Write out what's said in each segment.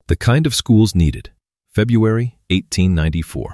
The Kind of Schools Needed, February 1894.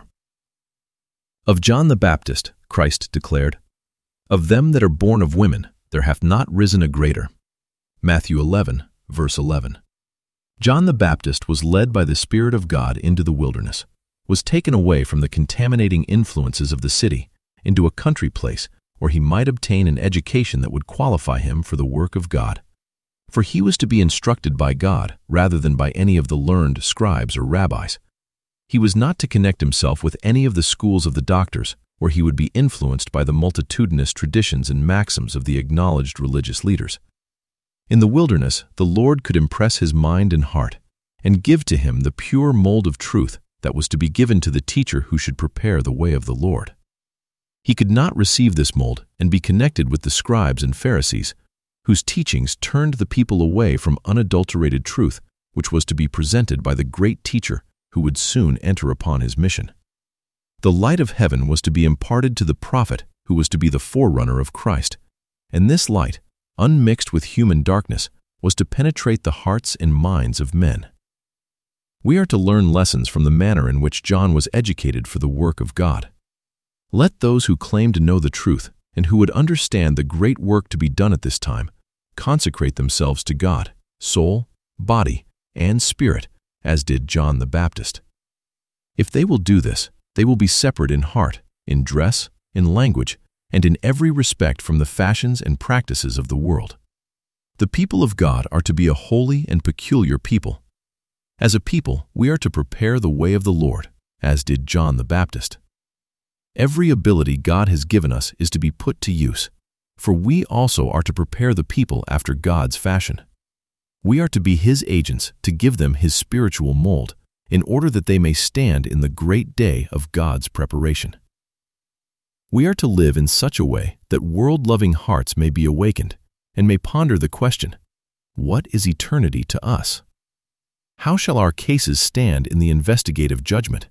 Of John the Baptist, Christ declared, "Of them that are born of women, there hath not risen a greater." Matthew 11, verse 11. John the Baptist was led by the Spirit of God into the wilderness, was taken away from the contaminating influences of the city into a country place where he might obtain an education that would qualify him for the work of God. For he was to be instructed by God rather than by any of the learned scribes or rabbis. He was not to connect himself with any of the schools of the doctors, where he would be influenced by the multitudinous traditions and maxims of the acknowledged religious leaders. In the wilderness, the Lord could impress his mind and heart and give to him the pure mold of truth that was to be given to the teacher who should prepare the way of the Lord. He could not receive this mold and be connected with the scribes and Pharisees, whose teachings turned the people away from unadulterated truth, which was to be presented by the great teacher who would soon enter upon his mission. The light of heaven was to be imparted to the prophet who was to be the forerunner of Christ, and this light, unmixed with human darkness, was to penetrate the hearts and minds of men. We are to learn lessons from the manner in which John was educated for the work of God. Let those who claim to know the truth and who would understand the great work to be done at this time consecrate themselves to God, soul, body, and spirit, as did John the Baptist. If they will do this, they will be separate in heart, in dress, in language, and in every respect from the fashions and practices of the world. The people of God are to be a holy and peculiar people. As a people, we are to prepare the way of the Lord, as did John the Baptist. Every ability God has given us is to be put to use, for we also are to prepare the people after God's fashion. We are to be His agents to give them His spiritual mold, in order that they may stand in the great day of God's preparation. We are to live in such a way that world-loving hearts may be awakened and may ponder the question, what is eternity to us? How shall our cases stand in the investigative judgment?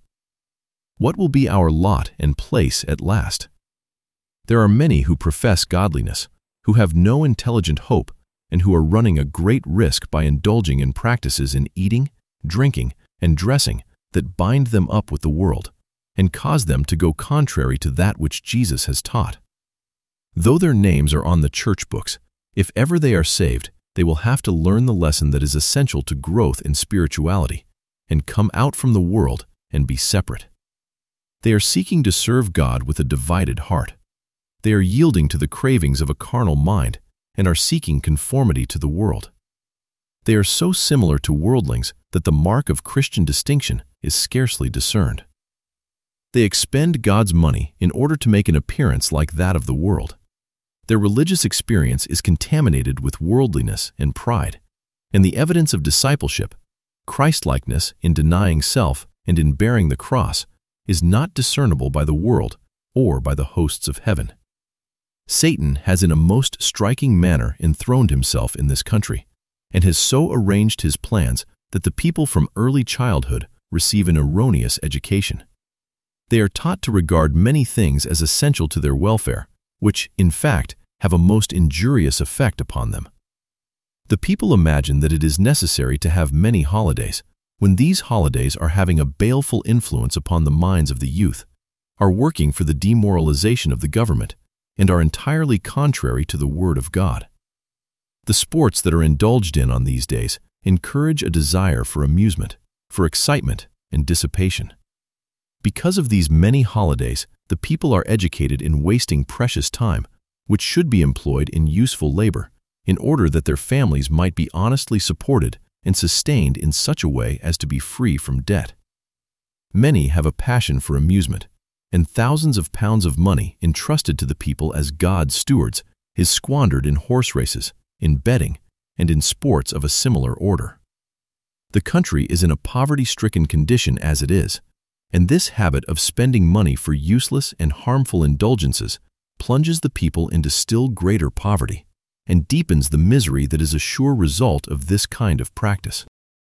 What will be our lot and place at last? There are many who profess godliness, who have no intelligent hope, and who are running a great risk by indulging in practices in eating, drinking, and dressing that bind them up with the world, and cause them to go contrary to that which Jesus has taught. Though their names are on the church books, if ever they are saved, they will have to learn the lesson that is essential to growth in spirituality, and come out from the world and be separate. They are seeking to serve God with a divided heart. They are yielding to the cravings of a carnal mind and are seeking conformity to the world. They are so similar to worldlings that the mark of Christian distinction is scarcely discerned. They expend God's money in order to make an appearance like that of the world. Their religious experience is contaminated with worldliness and pride, and the evidence of discipleship, Christ-likeness in denying self and in bearing the cross, is not discernible by the world or by the hosts of heaven. Satan has in a most striking manner enthroned himself in this country, and has so arranged his plans that the people from early childhood receive an erroneous education. They are taught to regard many things as essential to their welfare, which, in fact, have a most injurious effect upon them. The people imagine that it is necessary to have many holidays, when these holidays are having a baleful influence upon the minds of the youth, are working for the demoralization of the government, and are entirely contrary to the Word of God. The sports that are indulged in on these days encourage a desire for amusement, for excitement, and dissipation. Because of these many holidays, the people are educated in wasting precious time, which should be employed in useful labor, in order that their families might be honestly supported and sustained in such a way as to be free from debt. Many have a passion for amusement, and thousands of pounds of money entrusted to the people as God's stewards is squandered in horse races, in betting, and in sports of a similar order. The country is in a poverty-stricken condition as it is, and this habit of spending money for useless and harmful indulgences plunges the people into still greater poverty and deepens the misery that is a sure result of this kind of practice.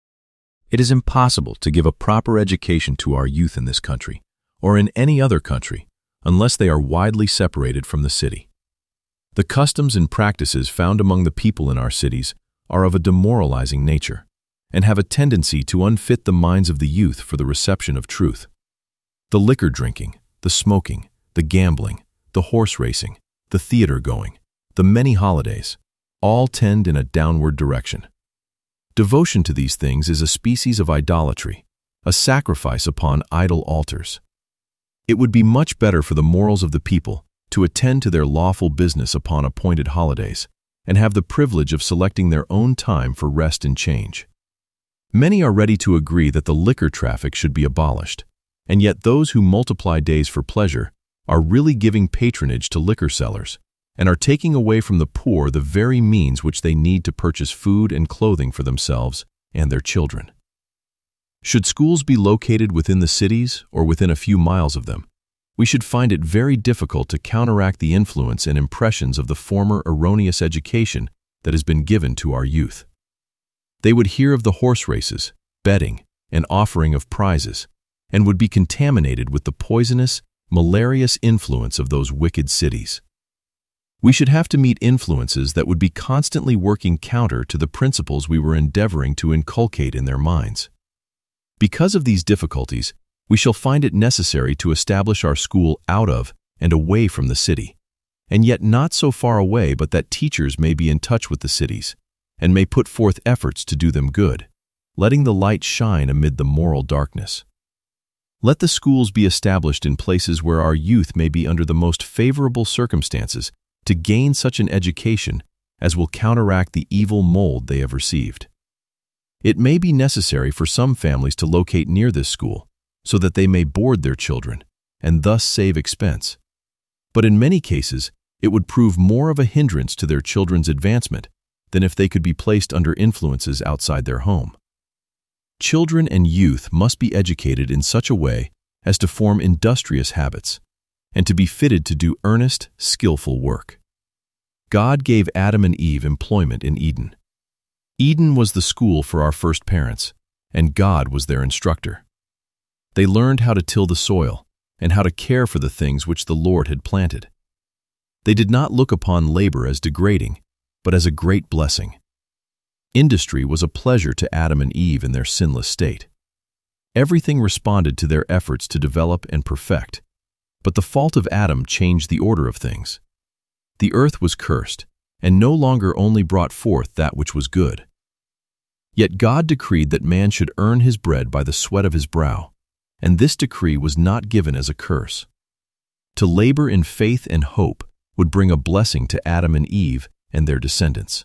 It is impossible to give a proper education to our youth in this country, or in any other country, unless they are widely separated from the city. The customs and practices found among the people in our cities are of a demoralizing nature, and have a tendency to unfit the minds of the youth for the reception of truth. The liquor drinking, the smoking, the gambling, the horse racing, the theater going, the many holidays, all tend in a downward direction. Devotion to these things is a species of idolatry, a sacrifice upon idol altars. It would be much better for the morals of the people to attend to their lawful business upon appointed holidays and have the privilege of selecting their own time for rest and change. Many are ready to agree that the liquor traffic should be abolished, and yet those who multiply days for pleasure are really giving patronage to liquor sellers and are taking away from the poor the very means which they need to purchase food and clothing for themselves and their children. Should schools be located within the cities or within a few miles of them, we should find it very difficult to counteract the influence and impressions of the former erroneous education that has been given to our youth. They would hear of the horse races, betting, and offering of prizes, and would be contaminated with the poisonous, malarious influence of those wicked cities. We should have to meet influences that would be constantly working counter to the principles we were endeavoring to inculcate in their minds. Because of these difficulties, we shall find it necessary to establish our school out of and away from the city, and yet not so far away but that teachers may be in touch with the cities, and may put forth efforts to do them good, letting the light shine amid the moral darkness. Let the schools be established in places where our youth may be under the most favorable circumstances to gain such an education as will counteract the evil mold they have received. It may be necessary for some families to locate near this school so that they may board their children and thus save expense. But in many cases, it would prove more of a hindrance to their children's advancement than if they could be placed under influences outside their home. Children and youth must be educated in such a way as to form industrious habits and to be fitted to do earnest, skillful work. God gave Adam and Eve employment in Eden. Eden was the school for our first parents, and God was their instructor. They learned how to till the soil and how to care for the things which the Lord had planted. They did not look upon labor as degrading, but as a great blessing. Industry was a pleasure to Adam and Eve in their sinless state. Everything responded to their efforts to develop and perfect, but the fault of Adam changed the order of things. The earth was cursed, and no longer only brought forth that which was good. Yet God decreed that man should earn his bread by the sweat of his brow, and this decree was not given as a curse. To labor in faith and hope would bring a blessing to Adam and Eve and their descendants.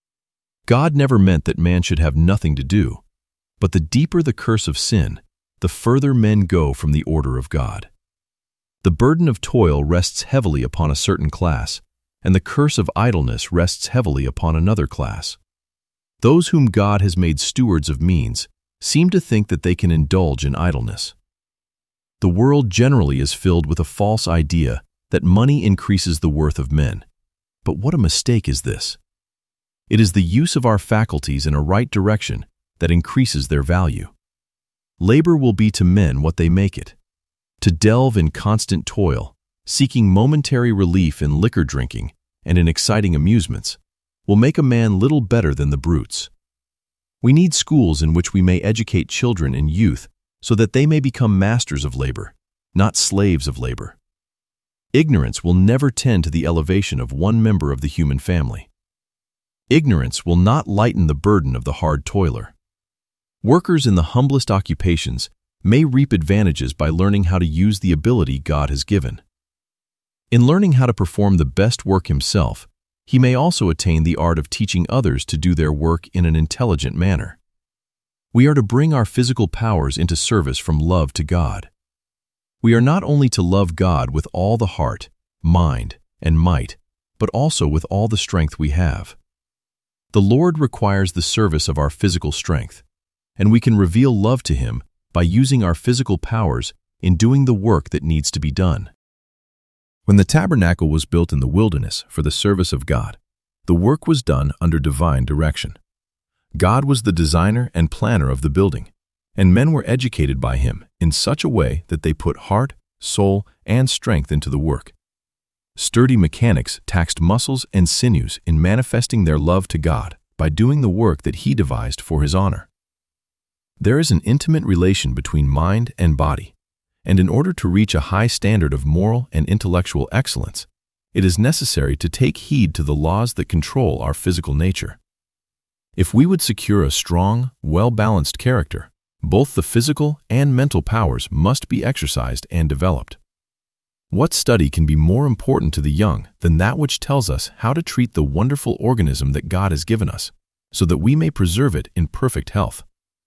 God never meant that man should have nothing to do, but the deeper the curse of sin, the further men go from the order of God. The burden of toil rests heavily upon a certain class, and the curse of idleness rests heavily upon another class. Those whom God has made stewards of means seem to think that they can indulge in idleness. The world generally is filled with a false idea that money increases the worth of men. But what a mistake is this! It is the use of our faculties in a right direction that increases their value. Labor will be to men what they make it. To delve in constant toil, seeking momentary relief in liquor drinking and in exciting amusements, will make a man little better than the brutes. We need schools in which we may educate children and youth so that they may become masters of labor, not slaves of labor. Ignorance will never tend to the elevation of one member of the human family. Ignorance will not lighten the burden of the hard toiler. Workers in the humblest occupations may reap advantages by learning how to use the ability God has given. In learning how to perform the best work himself, he may also attain the art of teaching others to do their work in an intelligent manner. We are to bring our physical powers into service from love to God. We are not only to love God with all the heart, mind, and might, but also with all the strength we have. The Lord requires the service of our physical strength, and we can reveal love to Him by using our physical powers in doing the work that needs to be done. When the tabernacle was built in the wilderness for the service of God, the work was done under divine direction. God was the designer and planner of the building, and men were educated by Him in such a way that they put heart, soul, and strength into the work. Sturdy mechanics taxed muscles and sinews in manifesting their love to God by doing the work that He devised for His honor. There is an intimate relation between mind and body, and in order to reach a high standard of moral and intellectual excellence, it is necessary to take heed to the laws that control our physical nature. If we would secure a strong, well-balanced character, both the physical and mental powers must be exercised and developed. What study can be more important to the young than that which tells us how to treat the wonderful organism that God has given us, so that we may preserve it in perfect health?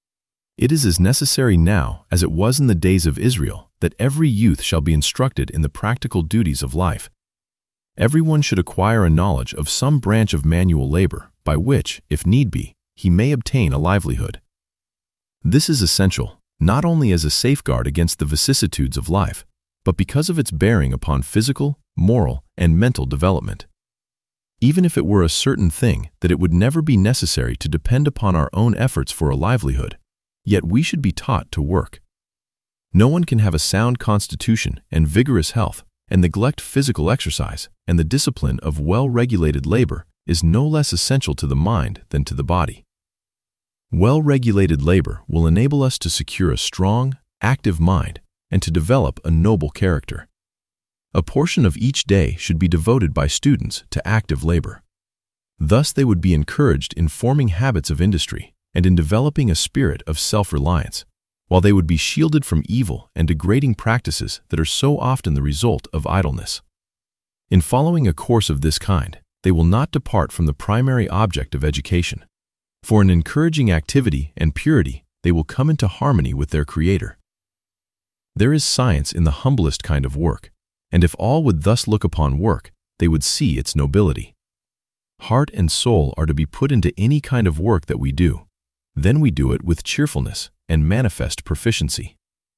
It is as necessary now as it was in the days of Israel that every youth shall be instructed in the practical duties of life. Everyone should acquire a knowledge of some branch of manual labor by which, if need be, he may obtain a livelihood. This is essential, not only as a safeguard against the vicissitudes of life, but because of its bearing upon physical, moral, and mental development. Even if it were a certain thing that it would never be necessary to depend upon our own efforts for a livelihood, yet we should be taught to work. No one can have a sound constitution and vigorous health and neglect physical exercise, and the discipline of well-regulated labor is no less essential to the mind than to the body. Well-regulated labor will enable us to secure a strong, active mind and to develop a noble character. A portion of each day should be devoted by students to active labor. Thus they would be encouraged in forming habits of industry and in developing a spirit of self-reliance, while they would be shielded from evil and degrading practices that are so often the result of idleness. In following a course of this kind, they will not depart from the primary object of education. For in encouraging activity and purity, they will come into harmony with their Creator. There is science in the humblest kind of work, and if all would thus look upon work, they would see its nobility. Heart and soul are to be put into any kind of work that we do. Then we do it with cheerfulness and manifest proficiency.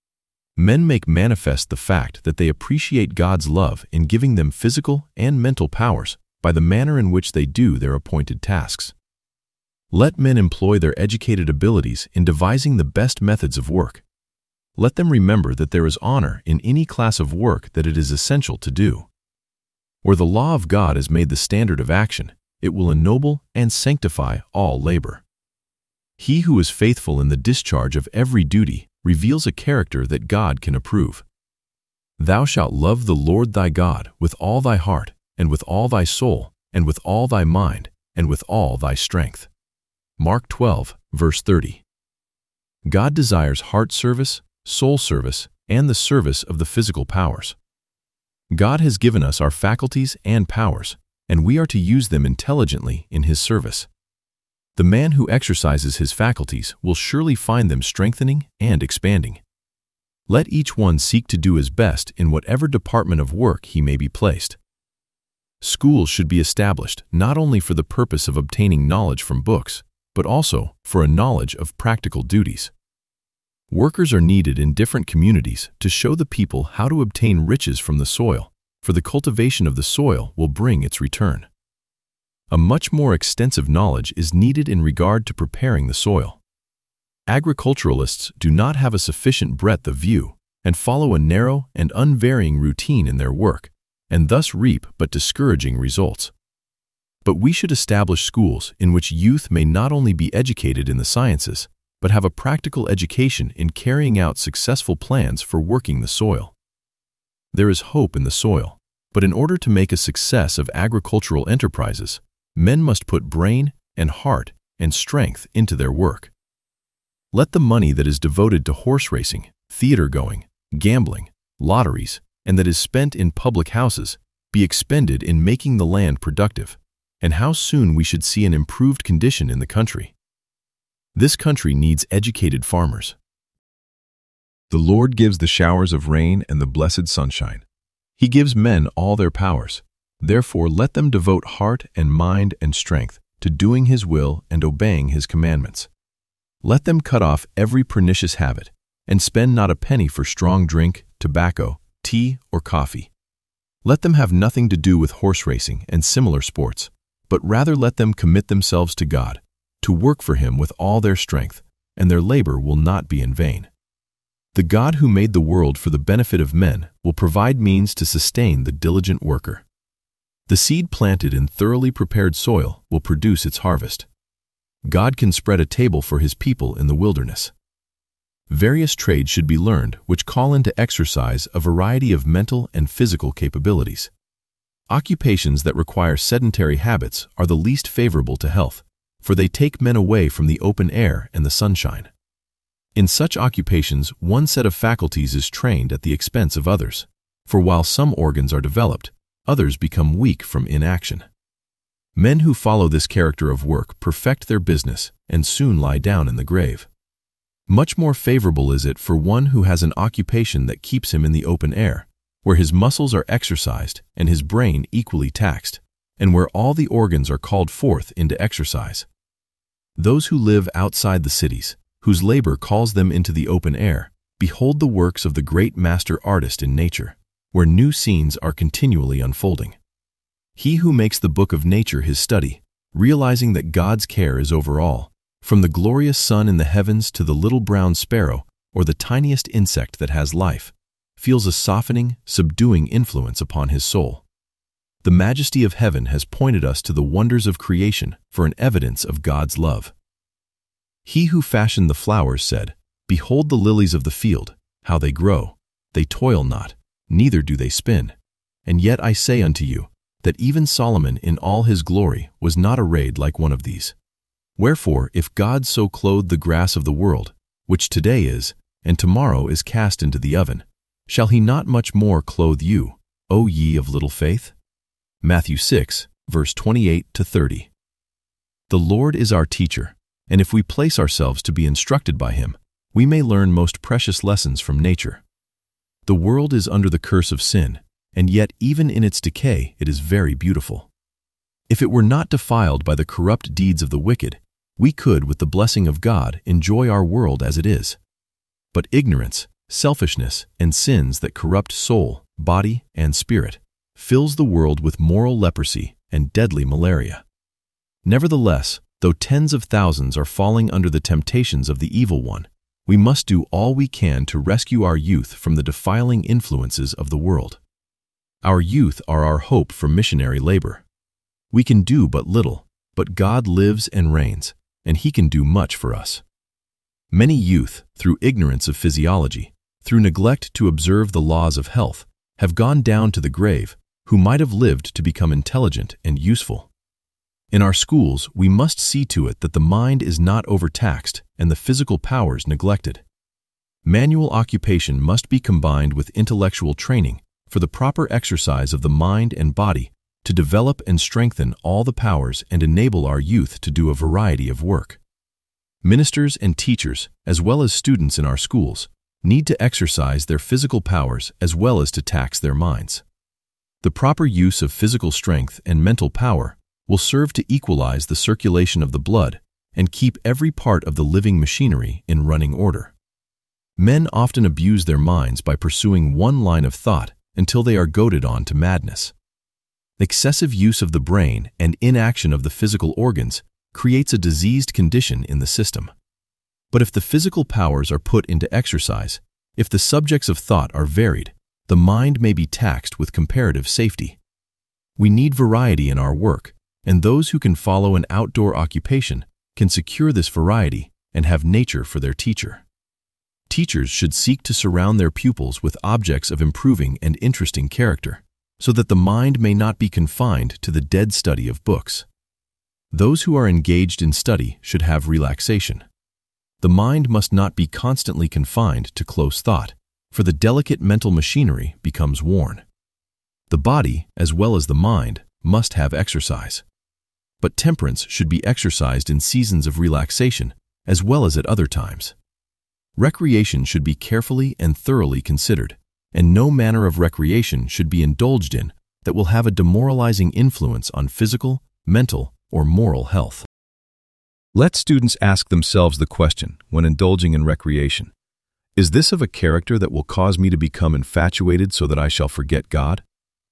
Men make manifest the fact that they appreciate God's love in giving them physical and mental powers by the manner in which they do their appointed tasks. Let men employ their educated abilities in devising the best methods of work. Let them remember that there is honor in any class of work that it is essential to do. Where the law of God is made the standard of action, it will ennoble and sanctify all labor. He who is faithful in the discharge of every duty reveals a character that God can approve. Thou shalt love the Lord thy God with all thy heart, and with all thy soul, and with all thy mind, and with all thy strength. Mark 12, verse 30. God desires heart service, soul service, and the service of the physical powers. God has given us our faculties and powers, and we are to use them intelligently in His service. The man who exercises his faculties will surely find them strengthening and expanding. Let each one seek to do his best in whatever department of work he may be placed. Schools should be established not only for the purpose of obtaining knowledge from books, but also for a knowledge of practical duties. Workers are needed in different communities to show the people how to obtain riches from the soil, for the cultivation of the soil will bring its return. A much more extensive knowledge is needed in regard to preparing the soil. Agriculturalists do not have a sufficient breadth of view and follow a narrow and unvarying routine in their work, and thus reap but discouraging results. But we should establish schools in which youth may not only be educated in the sciences, but have a practical education in carrying out successful plans for working the soil. There is hope in the soil, but in order to make a success of agricultural enterprises, men must put brain and heart and strength into their work. Let the money that is devoted to horse racing, theater going, gambling, lotteries, and that is spent in public houses be expended in making the land productive, and how soon we should see an improved condition in the country. This country needs educated farmers. The Lord gives the showers of rain and the blessed sunshine. He gives men all their powers. Therefore let them devote heart and mind and strength to doing His will and obeying His commandments. Let them cut off every pernicious habit, and spend not a penny for strong drink, tobacco, tea, or coffee. Let them have nothing to do with horse racing and similar sports, but rather let them commit themselves to God, to work for Him with all their strength, and their labor will not be in vain. The God who made the world for the benefit of men will provide means to sustain the diligent worker. The seed planted in thoroughly prepared soil will produce its harvest. God can spread a table for His people in the wilderness. Various trades should be learned which call into exercise a variety of mental and physical capabilities. Occupations that require sedentary habits are the least favorable to health, for they take men away from the open air and the sunshine. In such occupations, one set of faculties is trained at the expense of others, for while some organs are developed, others become weak from inaction. Men who follow this character of work perfect their business and soon lie down in the grave. Much more favorable is it for one who has an occupation that keeps him in the open air, where his muscles are exercised and his brain equally taxed, and where all the organs are called forth into exercise. Those who live outside the cities, whose labor calls them into the open air, behold the works of the great master artist in nature, where new scenes are continually unfolding. He who makes the book of nature his study, realizing that God's care is over all, from the glorious sun in the heavens to the little brown sparrow or the tiniest insect that has life, feels a softening, subduing influence upon his soul. The majesty of heaven has pointed us to the wonders of creation for an evidence of God's love. He who fashioned the flowers said, "Behold the lilies of the field, how they grow. They toil not, neither do they spin. And yet I say unto you, that even Solomon in all his glory was not arrayed like one of these. Wherefore, if God so clothed the grass of the world, which today is, and tomorrow is cast into the oven, shall he not much more clothe you, O ye of little faith?" Matthew 6, verse 28-30. The Lord is our teacher, and if we place ourselves to be instructed by him, we may learn most precious lessons from nature. The world is under the curse of sin, and yet even in its decay it is very beautiful. If it were not defiled by the corrupt deeds of the wicked, we could, with the blessing of God, enjoy our world as it is. But ignorance, selfishness, and sins that corrupt soul, body, and spirit fills the world with moral leprosy and deadly malaria. Nevertheless, though tens of thousands are falling under the temptations of the evil one, we must do all we can to rescue our youth from the defiling influences of the world. Our youth are our hope for missionary labor. We can do but little, but God lives and reigns, and he can do much for us. Many youth, through ignorance of physiology, through neglect to observe the laws of health, have gone down to the grave, who might have lived to become intelligent and useful. In our schools, we must see to it that the mind is not overtaxed and the physical powers neglected. Manual occupation must be combined with intellectual training for the proper exercise of the mind and body to develop and strengthen all the powers and enable our youth to do a variety of work. Ministers and teachers, as well as students in our schools, need to exercise their physical powers as well as to tax their minds. The proper use of physical strength and mental power will serve to equalize the circulation of the blood and keep every part of the living machinery in running order. Men often abuse their minds by pursuing one line of thought until they are goaded on to madness. Excessive use of the brain and inaction of the physical organs creates a diseased condition in the system. But if the physical powers are put into exercise, if the subjects of thought are varied, the mind may be taxed with comparative safety. We need variety in our work, and those who can follow an outdoor occupation can secure this variety and have nature for their teacher. Teachers should seek to surround their pupils with objects of improving and interesting character, so that the mind may not be confined to the dead study of books. Those who are engaged in study should have relaxation. The mind must not be constantly confined to close thought, for the delicate mental machinery becomes worn. The body, as well as the mind, must have exercise. But temperance should be exercised in seasons of relaxation, as well as at other times. Recreation should be carefully and thoroughly considered, and no manner of recreation should be indulged in that will have a demoralizing influence on physical, mental, or moral health. Let students ask themselves the question when indulging in recreation: is this of a character that will cause me to become infatuated so that I shall forget God?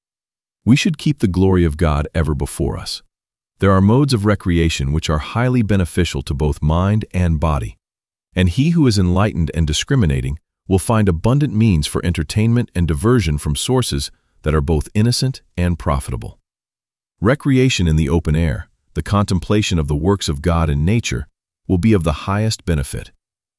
We should keep the glory of God ever before us. There are modes of recreation which are highly beneficial to both mind and body, and he who is enlightened and discriminating will find abundant means for entertainment and diversion from sources that are both innocent and profitable. Recreation in the open air, the contemplation of the works of God in nature, will be of the highest benefit.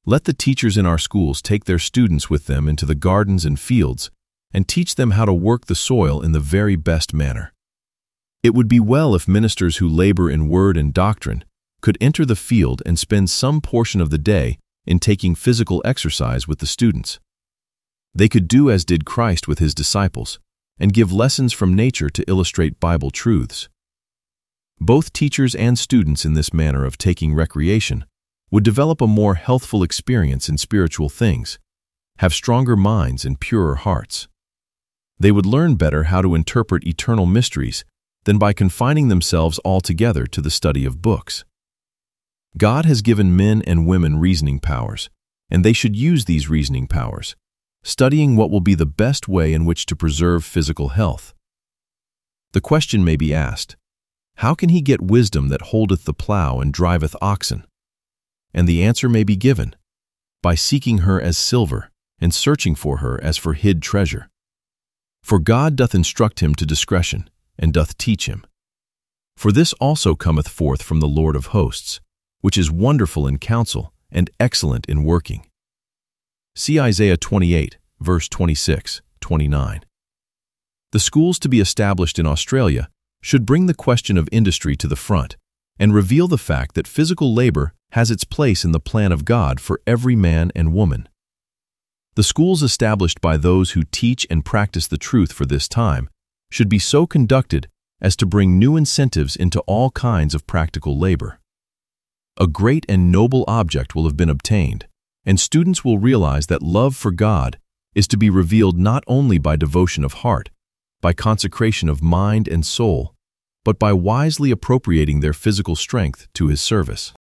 Let the teachers in our schools take their students with them into the gardens and fields and teach them how to work the soil in the very best manner. It would be well if ministers who labor in word and doctrine could enter the field and spend some portion of the day in taking physical exercise with the students. They could do as did Christ with his disciples and give lessons from nature to illustrate Bible truths. Both teachers and students in this manner of taking recreation would develop a more healthful experience in spiritual things, have stronger minds and purer hearts. They would learn better how to interpret eternal mysteries than by confining themselves altogether to the study of books. God has given men and women reasoning powers, and they should use these reasoning powers, studying what will be the best way in which to preserve physical health. The question may be asked, how can he get wisdom that holdeth the plow and driveth oxen? And the answer may be given, by seeking her as silver, and searching for her as for hid treasure. For God doth instruct him to discretion, and doth teach him. For this also cometh forth from the Lord of hosts, which is wonderful in counsel, and excellent in working. See Isaiah 28, verse 26, 29. The schools to be established in Australia should bring the question of industry to the front and reveal the fact that physical labor has its place in the plan of God for every man and woman. The schools established by those who teach and practice the truth for this time should be so conducted as to bring new incentives into all kinds of practical labor. A great and noble object will have been obtained, and students will realize that love for God is to be revealed not only by devotion of heart, by consecration of mind and soul, but by wisely appropriating their physical strength to his service.